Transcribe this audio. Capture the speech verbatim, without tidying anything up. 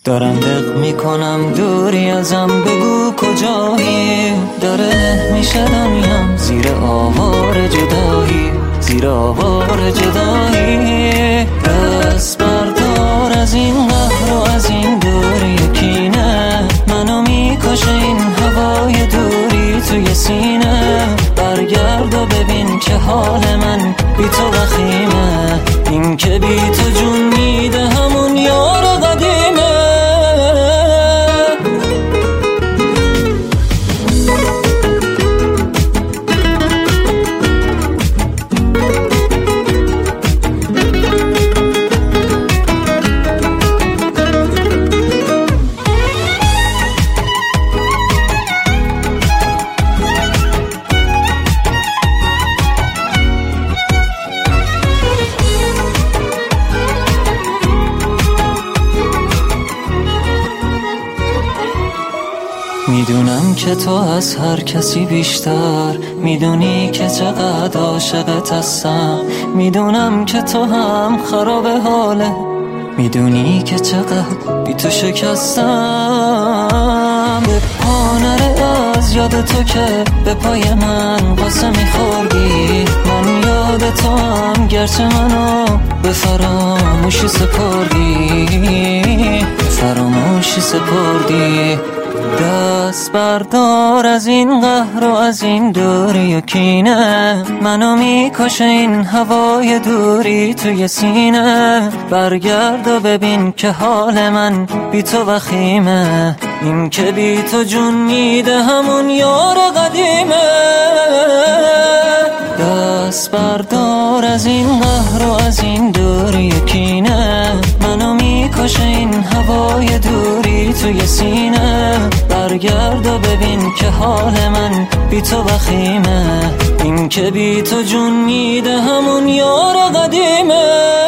دارم دق میکنم دوری ازم، بگو کجایی؟ داره میشه دنیام زیر آوار جدایی، زیر آوار جدایی. دست بردار از این قهر و از این دوری کینه، منو میکشه این هوای دوری توی سینه. برگرد و ببین که حال من بی تو وخیمه، این که بی تو جون میده همون یار قدیمه. میدونم که تو از هر کسی بیشتر میدونی که چقدر عاشقت هستم، میدونم که تو هم خراب حاله، میدونی که چقدر بی تو شکستم. به پا نره از یاد تو که به پای من قصه میخوردی، من یاد تو هم گرچه منو به فراموشی سپردی، به فراموشی سپردی. دست بردار از این قهر و از این دوری و کینه، منو میکشه این هوای دوری توی سینه. برگرد و ببین که حال من بی تو وخیمه، این که بی تو جون میده همون یار قدیمه. دست بردار از این قهر و از این دوری و کینه، منو میکشه این هوای دوری توی سینه. برگرد و ببین که حال من بی تو وخیمه، این که بی تو جون میده همون یار قدیمه.